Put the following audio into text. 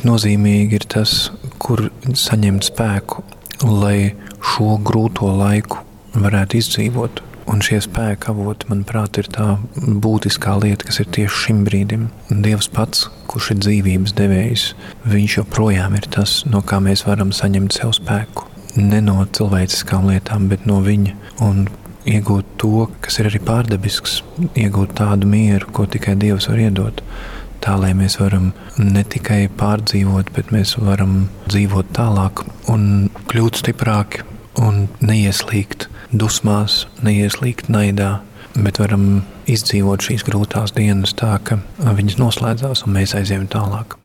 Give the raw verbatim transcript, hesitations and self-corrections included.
cik nozīmīgi ir tas, kur saņemt spēku, lai šo grūto laiku varētu izdzīvot. Un šie spēka avoti, manuprāt, ir tā būtiskā lieta, kas ir tieši šim brīdim. Dievs pats, kurš ir dzīvības devējs, viņš joprojām ir tas, no kā mēs varam saņemt sev spēku. Ne no cilvēciskām lietām, bet no viņa. Un iegūt to, kas ir arī pārdabisks, iegūt tādu mieru, ko tikai Dievs var iedot. Tā, lai mēs varam ne tikai pārdzīvot, bet mēs varam dzīvot tālāk un kļūt stiprāki un neieslīgt dusmās, neieslīgt naidā, bet varam izdzīvot šīs grūtās dienas tā, ka viņas noslēdzās un mēs aizējam tālāk.